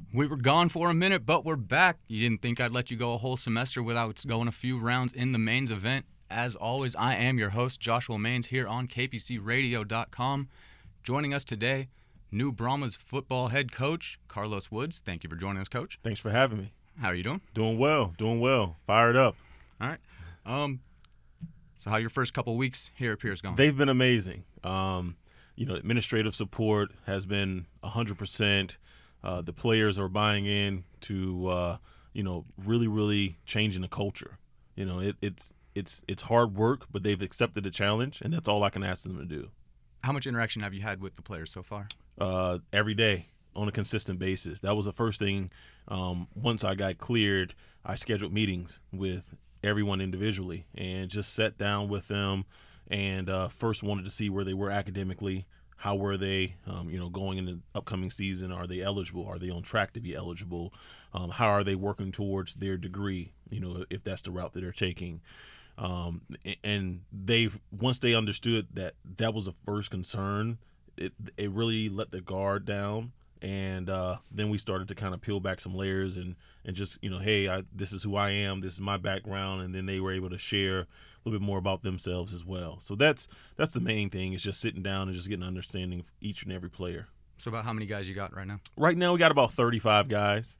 We were gone for a minute, but we're back. You didn't think I'd let you go a whole semester without going a few rounds in the Mains event. As always, I am your host, Joshua Mains, here on kpcradio.com. Joining us today, New Brahmas football head coach, Carlos Woods. Thank you for joining us, Coach. Thanks for having me. How are you doing? Doing well. Fired up. All right. So how your first couple weeks here at Pierce gone? They've been amazing. Administrative support has been 100%. The players are buying in to, really changing the culture. It's hard work, but they've accepted the challenge, and that's all I can ask them to do. How much interaction have you had with the players so far? Every day on a consistent basis. That was the first thing. Once I got cleared, I scheduled meetings with everyone individually and just sat down with them and first wanted to see where they were academically. How were they, going into the upcoming season? Are they eligible? Are they on track to be eligible? How are they working towards their degree, if that's the route that they're taking? And once they understood that was the first concern, it really let the guard down. And then we started to kind of peel back some layers and just, hey, this is who I am. This is my background. And then they were able to share a little bit more about themselves as well. So that's the main thing, is just sitting down and just getting an understanding of each and every player. So about how many guys you got right now? Right now we got about 35 guys.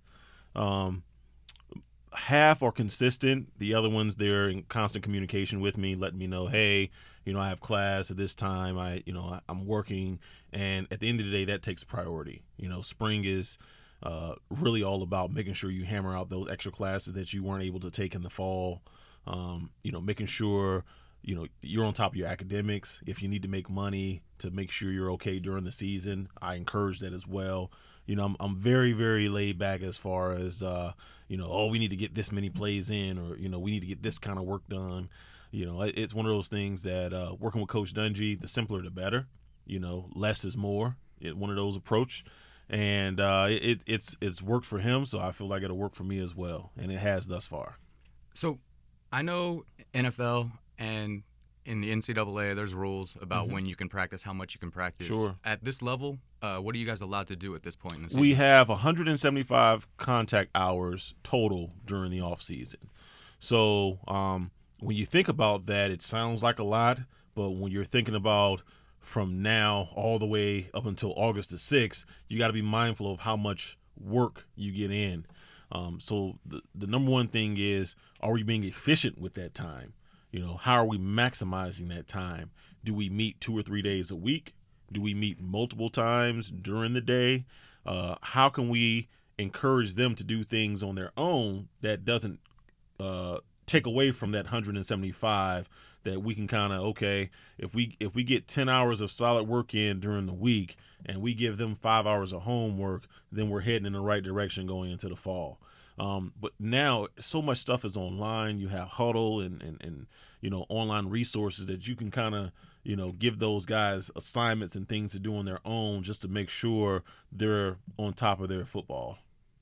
Half are consistent. The other ones, they're in constant communication with me, letting me know, hey, I have class at this time. I'm working, and at the end of the day, that takes priority. Spring is really all about making sure you hammer out those extra classes that you weren't able to take in the fall. Making sure you're on top of your academics. If you need to make money to make sure you're okay during the season, I encourage that as well. I'm very, very laid back as far as, we need to get this many plays in, or, we need to get this kind of work done. It's one of those things that working with Coach Dungy, the simpler the better. Less is more. One of those approach. And it's worked for him, so I feel like it'll work for me as well. And it has thus far. So I know NFL and in the NCAA, there's rules about when you can practice, how much you can practice. Sure. At this level, what are you guys allowed to do at this point in the season? We have 175 contact hours total during the off season. So when you think about that, it sounds like a lot, but when you're thinking about from now all the way up until August the 6th, you got to be mindful of how much work you get in. So the number one thing is, are we being efficient with that time? How are we maximizing that time? Do we meet 2 or 3 days a week? Do we meet multiple times during the day? How can we encourage them to do things on their own that doesn't take away from that 175, that we can kind of, okay, if we get 10 hours of solid work in during the week and we give them 5 hours of homework, then we're heading in the right direction going into the fall. But now so much stuff is online. You have Huddle and online resources that you can kind of, give those guys assignments and things to do on their own just to make sure they're on top of their football.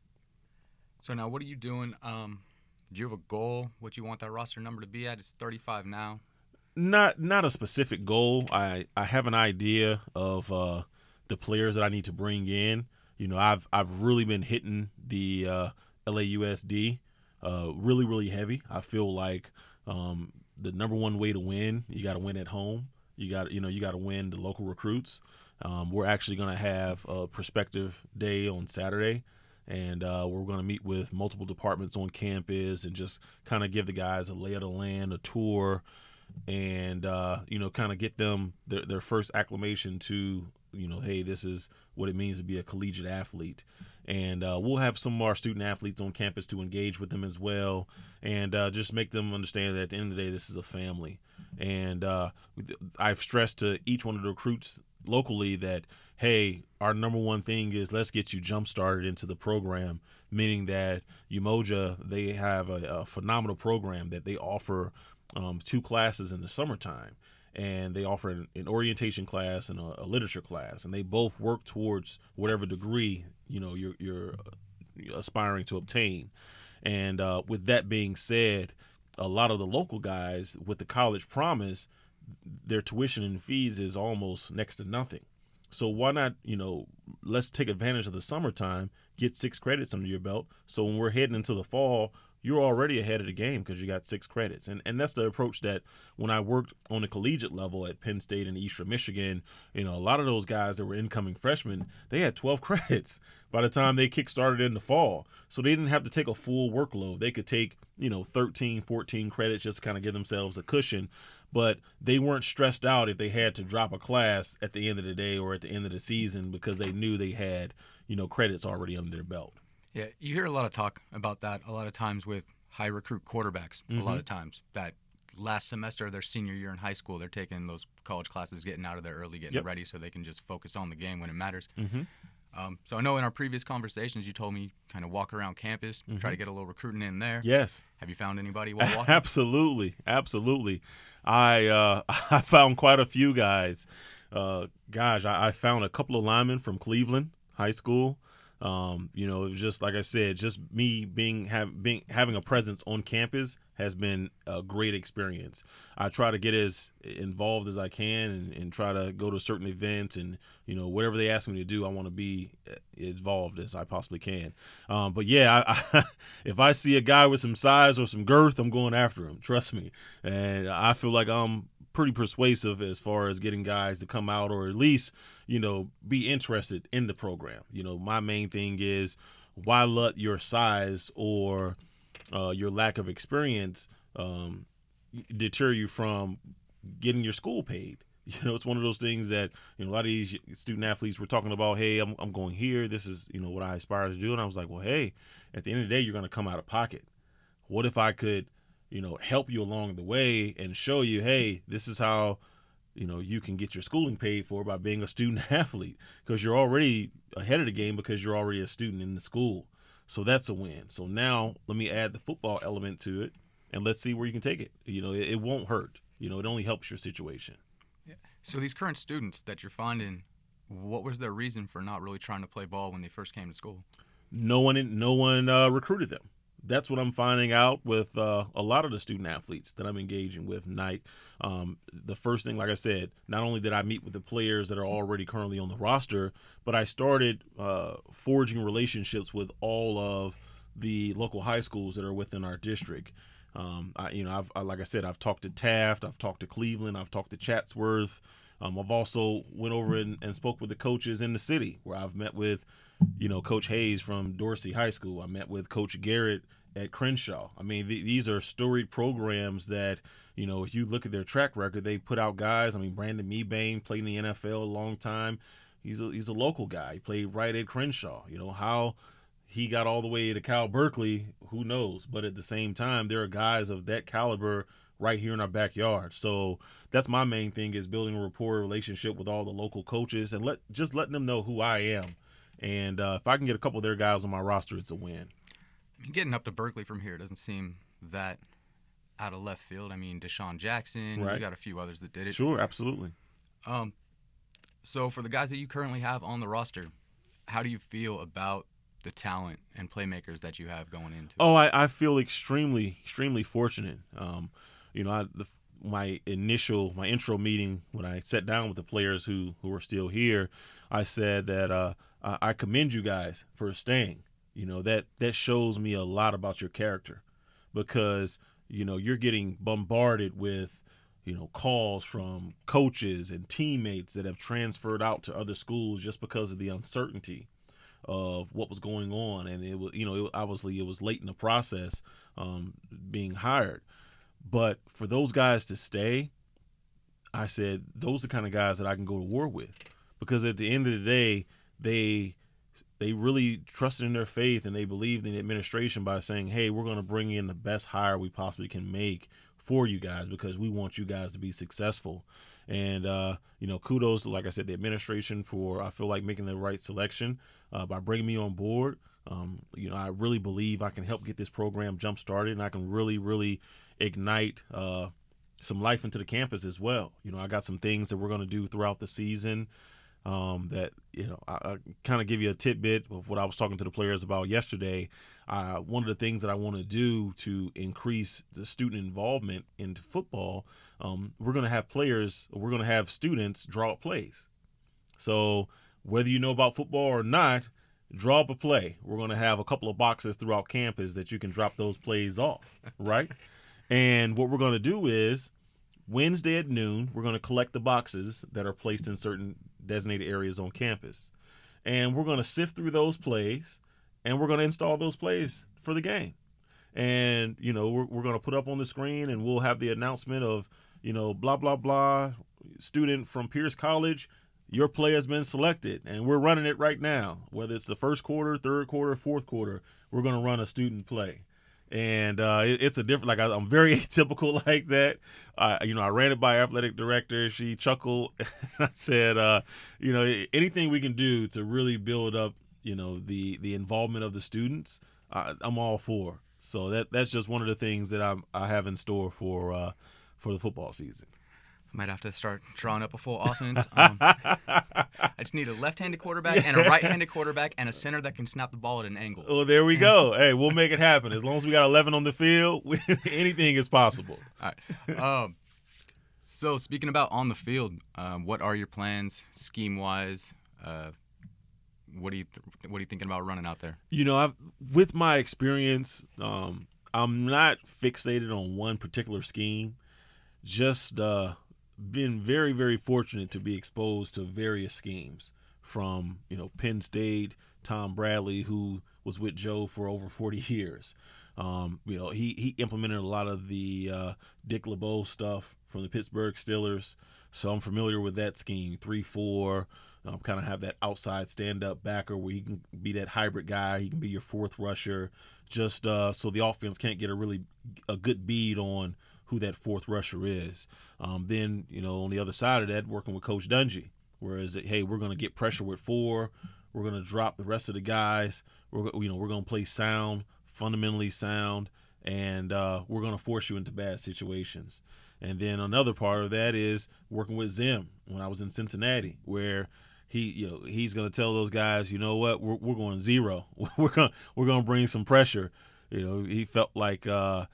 So now what are you doing? Do you have a goal, what you want that roster number to be at? It's 35 now. Not a specific goal. I have an idea of the players that I need to bring in. I've really been hitting the LAUSD really, really heavy. I feel like the number one way to win, you got to win at home. You got to win the local recruits. We're actually going to have a prospective day on Saturday, and we're going to meet with multiple departments on campus and just kind of give the guys a lay of the land, a tour, and kind of get them their first acclimation to, hey, this is what it means to be a collegiate athlete. And we'll have some of our student athletes on campus to engage with them as well, and just make them understand that at the end of the day, this is a family. And I've stressed to each one of the recruits locally that, hey, our number one thing is let's get you jump-started into the program, meaning that Umoja, they have a phenomenal program that they offer 2 classes in the summertime. And they offer an orientation class and a literature class, and they both work towards whatever degree you're aspiring to obtain. And with that being said, a lot of the local guys with the college promise, their tuition and fees is almost next to nothing. So why not, let's take advantage of the summertime, get 6 credits under your belt. So when we're heading into the fall, you're already ahead of the game because you got 6 credits. And that's the approach that when I worked on the collegiate level at Penn State and Eastern Michigan, a lot of those guys that were incoming freshmen, they had 12 credits by the time they kick-started in the fall. So they didn't have to take a full workload. They could take, 13, 14 credits just to kind of give themselves a cushion. But they weren't stressed out if they had to drop a class at the end of the day or at the end of the season because they knew they had, credits already under their belt. Yeah, you hear a lot of talk about that a lot of times with high recruit quarterbacks. A lot of times that last semester of their senior year in high school, they're taking those college classes, getting out of there early, getting ready so they can just focus on the game when it matters. So I know in our previous conversations you told me kind of walk around campus, try to get a little recruiting in there. Yes. Have you found anybody while walking? Absolutely. I found quite a few guys. I found a couple of linemen from Cleveland High School. It was just like I said, just me having a presence on campus has been a great experience. I try to get as involved as I can and try to go to certain events and whatever they ask me to do, I want to be as involved as I possibly can. But yeah, if I see a guy with some size or some girth, I'm going after him. Trust me, and I feel like I'm pretty persuasive as far as getting guys to come out or at least be interested in the program. My main thing is why let your size or your lack of experience deter you from getting your school paid. It's one of those things that a lot of these student athletes were talking about. Hey, I'm going here. This is what I aspire to do. And I was like, well, hey, at the end of the day, you're going to come out of pocket. What if I could help you along the way and show you, hey, this is how you can get your schooling paid for by being a student athlete, because you're already ahead of the game because you're already a student in the school. So that's a win. So now let me add the football element to it, and let's see where you can take it. It won't hurt. It only helps your situation. Yeah. So these current students that you're finding, what was their reason for not really trying to play ball when they first came to school? No one recruited them. That's what I'm finding out with a lot of the student athletes that I'm engaging with tonight. The first thing, like I said, not only did I meet with the players that are already currently on the roster, but I started forging relationships with all of the local high schools that are within our district. I've talked to Taft, I've talked to Cleveland, I've talked to Chatsworth. I've also went over and spoke with the coaches in the city, where I've met with Coach Hayes from Dorsey High School. I met with Coach Garrett at Crenshaw. I mean, these are storied programs that, if you look at their track record, they put out guys. I mean, Brandon Mebane played in the NFL a long time. He's a local guy. He played right at Crenshaw. How he got all the way to Cal Berkeley, who knows? But at the same time, there are guys of that caliber right here in our backyard. So that's my main thing, is building a rapport relationship with all the local coaches and letting them know who I am. And if I can get a couple of their guys on my roster, it's a win. Getting up to Berkeley from here doesn't seem that out of left field. I mean, Deshaun Jackson, right. You got a few others that did it. Sure, absolutely. So for the guys that you currently have on the roster, how do you feel about the talent and playmakers that you have going into? Oh, I feel extremely, extremely fortunate. My intro meeting, when I sat down with the players who are still here, I said that I commend you guys for staying. That shows me a lot about your character, because you're getting bombarded with calls from coaches and teammates that have transferred out to other schools just because of the uncertainty of what was going on, and it was obviously it was late in the process being hired. But for those guys to stay, I said those are the kind of guys that I can go to war with, because at the end of the day, they really trusted in their faith, and they believed in the administration by saying, hey, we're going to bring in the best hire we possibly can make for you guys, because we want you guys to be successful. And kudos to, like I said, the administration for, I feel like, making the right selection by bringing me on board. I really believe I can help get this program jump started, and I can really, really ignite some life into the campus as well. I got some things that we're going to do throughout the season that, I kind of give you a tidbit of what I was talking to the players about yesterday. One of the things that I want to do to increase the student involvement into football, we're going to have students draw up plays. So whether you know about football or not, draw up a play. We're going to have a couple of boxes throughout campus that you can drop those plays off, right? And what we're going to do is Wednesday at noon, we're going to collect the boxes that are placed in certain designated areas on campus. And we're going to sift through those plays, and we're going to install those plays for the game. And, we're going to put up on the screen, and we'll have the announcement of, blah, blah, blah, student from Pierce College, your play has been selected, and we're running it right now. Whether it's the first quarter, third quarter, fourth quarter, we're going to run a student play. And it's a different, I'm very atypical like that. I ran it by athletic director. She chuckled. I said, anything we can do to really build up, the involvement of the students, I'm all for. So that's just one of the things that I have in store for the football season. I might have to start drawing up a full offense. I just need a left-handed quarterback and a right-handed quarterback and a center that can snap the ball at an angle. Well, there we go. Hey, we'll make it happen. As long as we got 11 on the field, anything is possible. All right. So speaking about on the field, what are your plans scheme-wise? What are you thinking about running out there? With my experience, I'm not fixated on one particular scheme. Just been very, very fortunate to be exposed to various schemes from, Penn State, Tom Bradley, who was with Joe for over 40 years. He implemented a lot of the Dick LeBeau stuff from the Pittsburgh Steelers. So I'm familiar with that scheme, 3-4, kind of have that outside stand-up backer where he can be that hybrid guy. He can be your fourth rusher, just so the offense can't get a good bead on who that fourth rusher is. Then, on the other side of that, working with Coach Dungy, whereas, hey, we're going to get pressure with 4. We're going to drop the rest of the guys. We're going to play sound, fundamentally sound, and we're going to force you into bad situations. And then another part of that is working with Zim when I was in Cincinnati, where he's going to tell those guys, you know what, we're going 0. we're going to bring some pressure. He felt like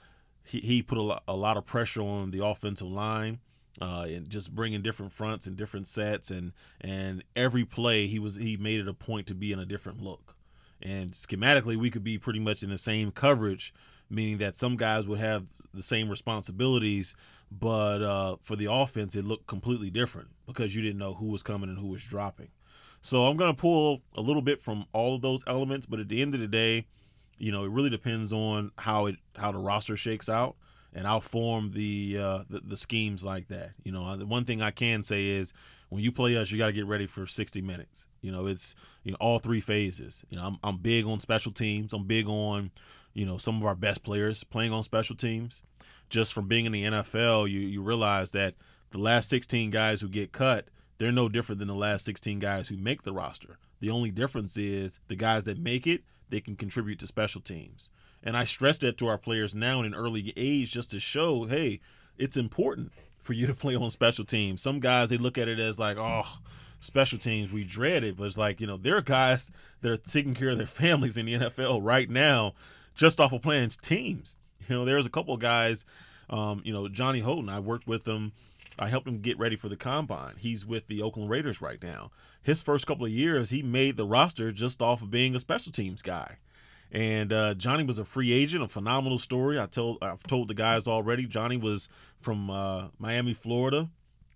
he put a lot of pressure on the offensive line, and just bringing different fronts and different sets, and every play he made it a point to be in a different look. And schematically, we could be pretty much in the same coverage, meaning that some guys would have the same responsibilities, but for the offense, it looked completely different because you didn't know who was coming and who was dropping. So I'm going to pull a little bit from all of those elements, but at the end of the day, it really depends on how the roster shakes out, and I'll form the schemes like that. The one thing I can say is when you play us, you got to get ready for 60 minutes. It's all 3 phases. I'm big on special teams. I'm big on some of our best players playing on special teams. Just from being in the NFL, you realize that the last 16 guys who get cut, they're no different than the last 16 guys who make the roster. The only difference is the guys that make it, they can contribute to special teams. And I stress that to our players now in an early age just to show, hey, it's important for you to play on special teams. Some guys, they look at it as like, oh, special teams, we dread it. But it's like, there are guys that are taking care of their families in the NFL right now just off of playing teams. There's a couple of guys, Johnny Holton, I worked with him. I helped him get ready for the combine. He's with the Oakland Raiders right now. His first couple of years, he made the roster just off of being a special teams guy. And Johnny was a free agent, a phenomenal story. I've told the guys already. Johnny was from Miami, Florida.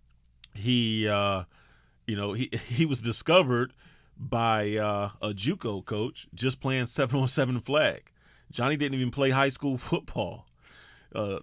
He was discovered by a JUCO coach just playing 7-on-7 flag. Johnny didn't even play high school football. A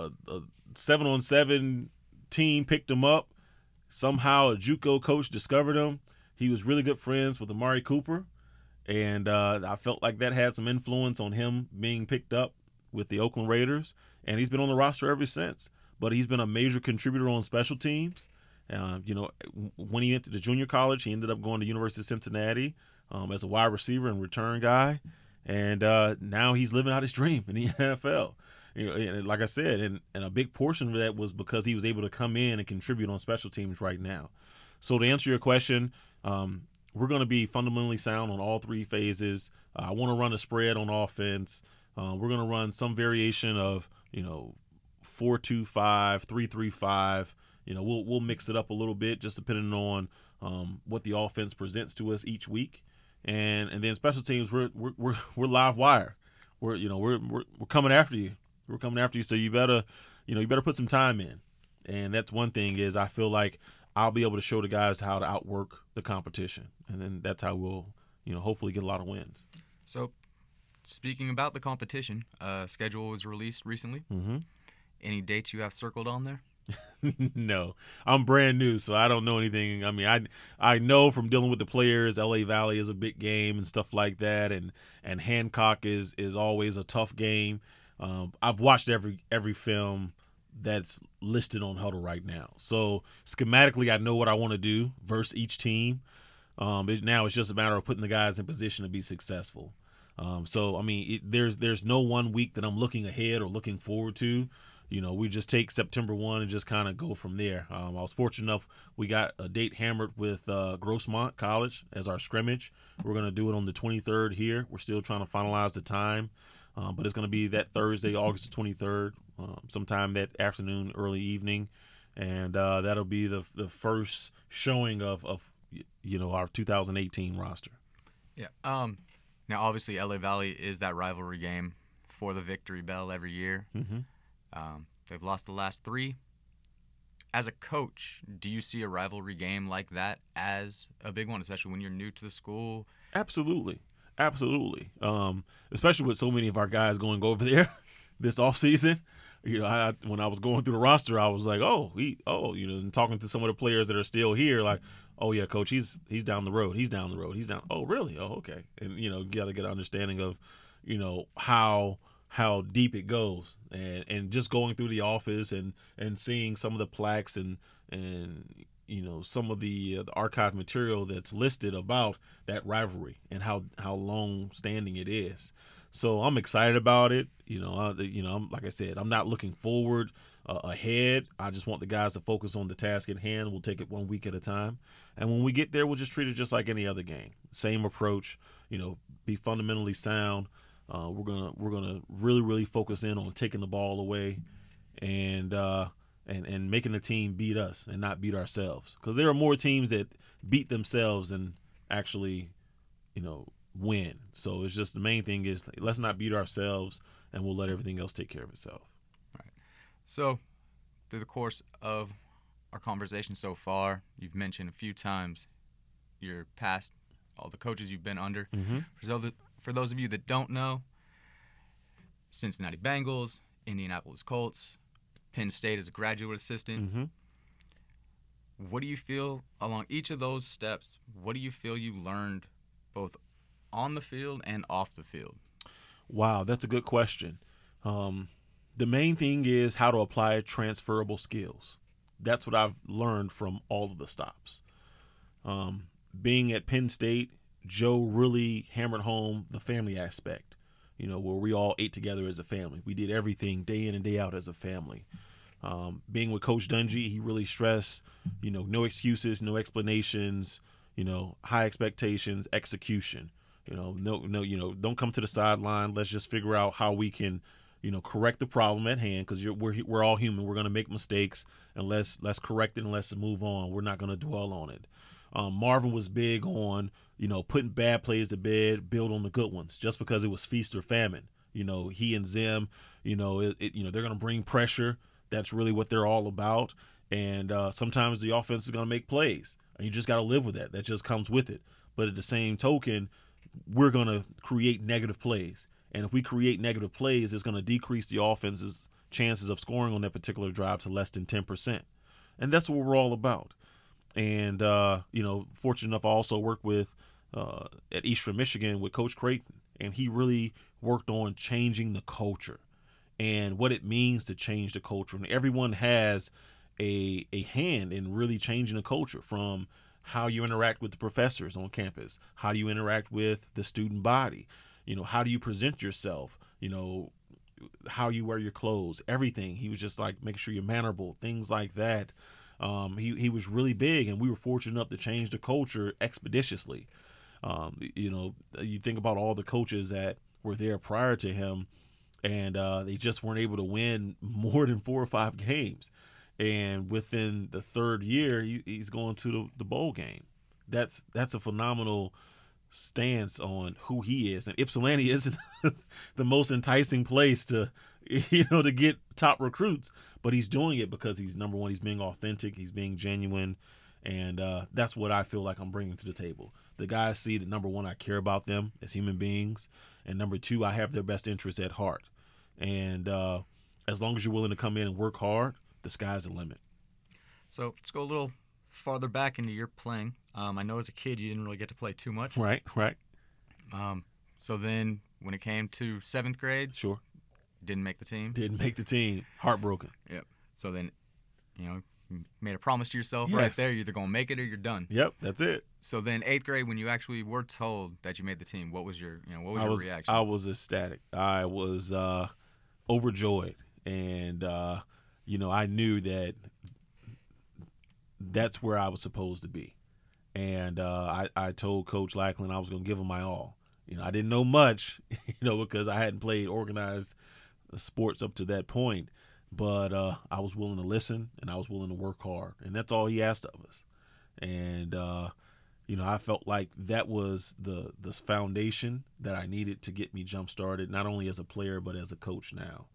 7-on-7 team picked him up. Somehow a JUCO coach discovered him. He was really good friends with Amari Cooper, and I felt like that had some influence on him being picked up with the Oakland Raiders, and he's been on the roster ever since. But he's been a major contributor on special teams. When he went to the junior college, he ended up going to University of Cincinnati as a wide receiver and return guy, and now he's living out his dream in the NFL. And like I said, and a big portion of that was because he was able to come in and contribute on special teams right now. So to answer your question, we're going to be fundamentally sound on all 3 phases. I want to run a spread on offense. We're going to run some variation of 4-2-5, 3-3-5. We'll mix it up a little bit just depending on what the offense presents to us each week, and then special teams, we're live wire. We're coming after you. We're coming after you. So you better put some time in. And that's one thing is I feel like I'll be able to show the guys how to outwork the competition, and then that's how we'll hopefully get a lot of wins. So, speaking about the competition, schedule was released recently. Mm-hmm. Any dates you have circled on there? No, I'm brand new, so I don't know anything. I mean, I know from dealing with the players, LA Valley is a big game and stuff like that, and Hancock is always a tough game. I've watched every film that's listed on Huddle right now, so schematically I know what I want to do versus each team. Now it's just a matter of putting the guys in position to be successful. So I mean, there's no one week that I'm looking ahead or looking forward to. We just take September 1 and just kind of go from there. I was fortunate enough we got a date hammered with Grossmont College as our scrimmage. We're going to do it on the 23rd here. We're still trying to finalize the time, but it's going to be that Thursday, August the 23rd, sometime that afternoon, early evening, and that'll be the first showing of our 2018 roster. Yeah. Now, obviously, LA Valley is that rivalry game for the Victory Bell every year. Mm-hmm. They've lost the last 3. As a coach, do you see a rivalry game like that as a big one, especially when you're new to the school? Absolutely. Especially with so many of our guys going over there this offseason. When I was going through the roster, I was like, and talking to some of the players that are still here, like, oh yeah, coach, he's down the road. He's down. Oh, really? Oh, okay. And got to get an understanding of, how deep it goes, and just going through the office and seeing some of the plaques and some of the archive material that's listed about that rivalry and how long standing it is. So I'm excited about it. I'm, like I said, I'm not looking forward ahead. I just want the guys to focus on the task at hand. We'll take it 1 week at a time, and when we get there, we'll just treat it just like any other game. Same approach. Be fundamentally sound. We're gonna really, really focus in on taking the ball away, and making the team beat us and not beat ourselves. Because there are more teams that beat themselves and actually, win. So it's just the main thing is let's not beat ourselves, and we'll let everything else take care of itself. Right. So through the course of our conversation so far, you've mentioned a few times your past, all the coaches you've been under. Mm-hmm. For those of you that don't know, Cincinnati Bengals, Indianapolis Colts, Penn State as a graduate assistant. Mm-hmm. What do you feel along each of those steps? What do you feel you learned both on the field and off the field? Wow, that's a good question. The main thing is how to apply transferable skills. That's what I've learned from all of the stops. Being at Penn State, Joe really hammered home the family aspect, where we all ate together as a family. We did everything day in and day out as a family. Being with Coach Dungy, he really stressed, no excuses, no explanations, high expectations, execution. Don't come to the sideline. Let's just figure out how we can, correct the problem at hand, because we're all human. We're going to make mistakes, and let's correct it and let's move on. We're not going to dwell on it. Marvin was big on, putting bad plays to bed, build on the good ones, just because it was feast or famine. He and Zim, they're going to bring pressure. That's really what they're all about. And sometimes the offense is going to make plays, and you just got to live with that. That just comes with it. But at the same token, we're going to create negative plays. And if we create negative plays, it's going to decrease the offense's chances of scoring on that particular drive to less than 10%. And that's what we're all about. And, fortunate enough, I also worked with at Eastern Michigan with Coach Creighton, and he really worked on changing the culture and what it means to change the culture. And everyone has a hand in really changing the culture, from how you interact with the professors on campus, how do you interact with the student body, how do you present yourself, how you wear your clothes, everything. He was just like making sure you're mannerable, things like that. He was really big, and we were fortunate enough to change the culture expeditiously. You think about all the coaches that were there prior to him, and they just weren't able to win more than 4 or 5 games. And within the third year, he's going to the bowl game. that's a phenomenal stance on who he is. And Ypsilanti isn't the most enticing place to to get top recruits, but he's doing it because he's, number one, he's being authentic, he's being genuine, and that's what I feel like I'm bringing to the table. The guys see that, number one, I care about them as human beings, and number two, I have their best interests at heart. And as long as you're willing to come in and work hard, the sky's the limit. So let's go a little farther back into your playing. I know as a kid you didn't really get to play too much. Right. So then when it came to 7th grade, Sure. didn't make the team. Didn't make the team. Heartbroken. Yep. So then, you made a promise to yourself Yes. right there. You're either going to make it or you're done. Yep, that's it. So then 8th grade, when you actually were told that you made the team, what was your reaction? I was ecstatic. I was overjoyed. And, I knew that that's where I was supposed to be. And I told Coach Lackland I was going to give him my all. I didn't know much, because I hadn't played organized sports up to that point. But I was willing to listen, and I was willing to work hard. And that's all he asked of us. And, I felt like that was the foundation that I needed to get me jump-started, not only as a player but as a coach now.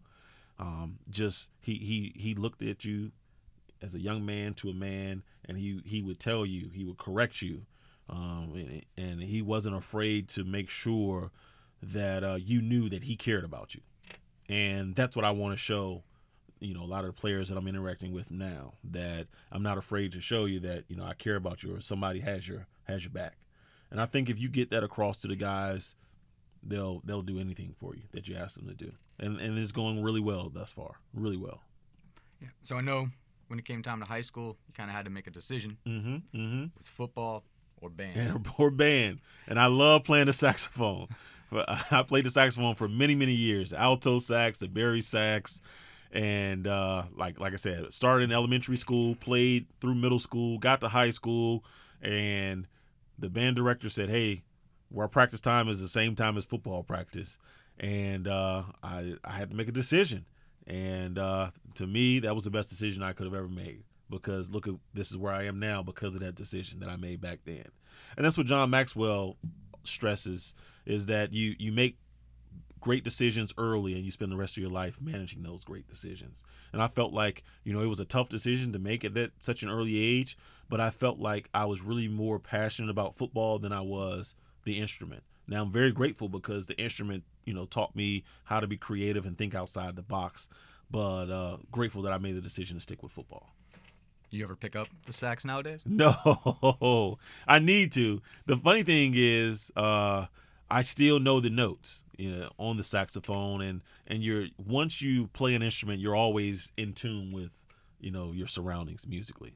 He looked at you as a young man to a man, and he would tell you, he would correct you, and he wasn't afraid to make sure that you knew that he cared about you. And that's what I want to show, a lot of the players that I'm interacting with now, that I'm not afraid to show you that, I care about you, or somebody has your back. And I think if you get that across to the guys, they'll do anything for you that you ask them to do. And it's going really well thus far, really well. Yeah. So I know when it came time to high school, you kind of had to make a decision. It was football or band. Or band. And I love playing the saxophone. I played the saxophone for many, many years. The alto sax, the bari sax. And like I said, started in elementary school, played through middle school, got to high school, and the band director said, hey, our practice time is the same time as football practice. And I had to make a decision. And to me, that was the best decision I could have ever made, because look, this is where I am now because of that decision that I made back then. And that's what John Maxwell stresses, is that you make great decisions early and you spend the rest of your life managing those great decisions. And I felt like, it was a tough decision to make at such an early age, but I felt like I was really more passionate about football than I was the instrument. Now I'm very grateful because the instrument, taught me how to be creative and think outside the box, but grateful that I made the decision to stick with football. You ever pick up the sax nowadays? No, I need to. The funny thing is, I still know the notes, on the saxophone, and once you play an instrument, you're always in tune with, your surroundings musically.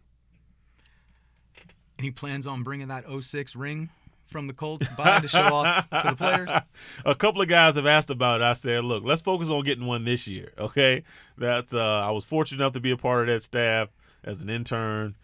Any plans on bringing that 06 ring from the Colts by to show off to the players? A couple of guys have asked about it. I said, look, let's focus on getting one this year, okay? That's I was fortunate enough to be a part of that staff as an intern.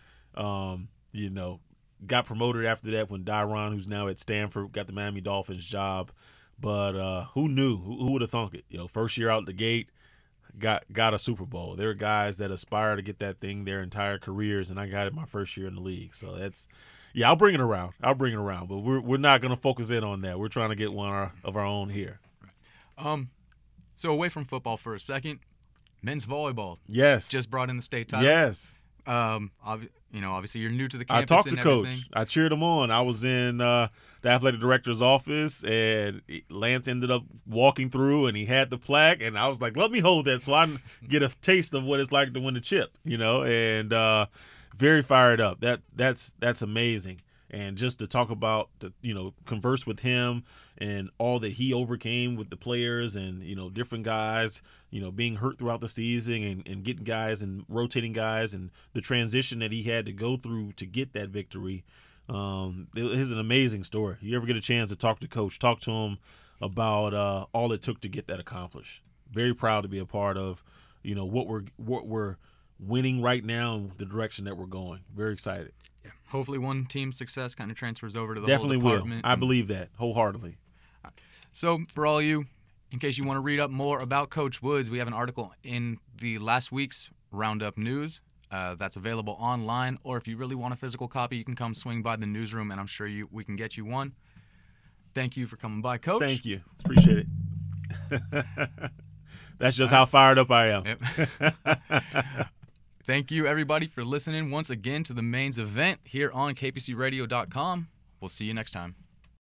Got promoted after that when Dyron, who's now at Stanford, got the Miami Dolphins job. But who knew? Who would have thunk it? First year out the gate, got a Super Bowl. There are guys that aspire to get that thing their entire careers, and I got it my first year in the league. So I'll bring it around. But we're not going to focus in on that. We're trying to get one of our own here. So away from football for a second, men's volleyball. Yes. Just brought in the state title. Yes. Obviously you're new to the campus. I talked to Coach. Everything. I cheered him on. I was in the athletic director's office, and Lance ended up walking through, and he had the plaque, and I was like, let me hold that so I can get a taste of what it's like to win the chip, and very fired up. That's amazing. And just to talk about, converse with him and all that he overcame with the players and, different guys, being hurt throughout the season and getting guys and rotating guys and the transition that he had to go through to get that victory. It is an amazing story. You ever get a chance to talk to Coach, talk to him about all it took to get that accomplished. Very proud to be a part of, what we're winning right now and the direction that we're going. Very excited. Yeah. Hopefully one team's success kind of transfers over to the Definitely whole department. Will. I believe that wholeheartedly. So for all you, in case you want to read up more about Coach Woods, we have an article in the last week's Roundup News. That's available online, or if you really want a physical copy, you can come swing by the newsroom, and I'm sure we can get you one. Thank you for coming by, Coach. Thank you. Appreciate it. That's just how fired up I am. Yep. Thank you, everybody, for listening once again to the Mains event here on kpcradio.com. We'll see you next time.